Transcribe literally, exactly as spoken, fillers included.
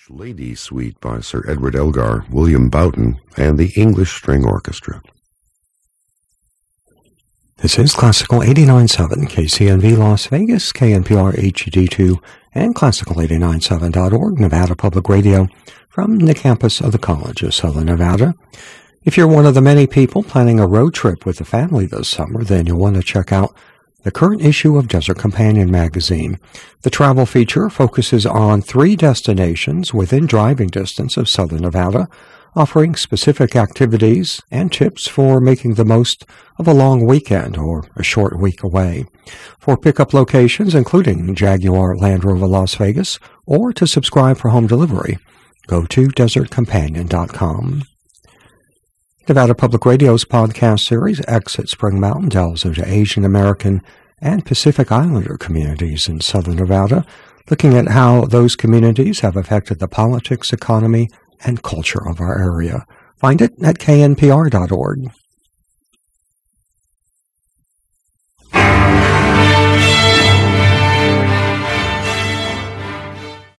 Lady Suite by Sir Edward Elgar, William Boughton, and the English String Orchestra. This is Classical eighty-nine point seven, K C N V Las Vegas, K N P R H D two, and Classical eighty-nine point seven dot org, Nevada Public Radio, from the campus of the College of Southern Nevada. If you're one of the many people planning a road trip with the family this summer, then you'll want to check out the current issue of Desert Companion magazine. The travel feature focuses on three destinations within driving distance of Southern Nevada, offering specific activities and tips for making the most of a long weekend or a short week away. For pickup locations, including Jaguar Land Rover Las Vegas, or to subscribe for home delivery, go to desert companion dot com. Nevada Public Radio's podcast series, Exit Spring Mountain, delves into Asian American and Pacific Islander communities in Southern Nevada, looking at how those communities have affected the politics, economy, and culture of our area. Find it at K N P R dot org.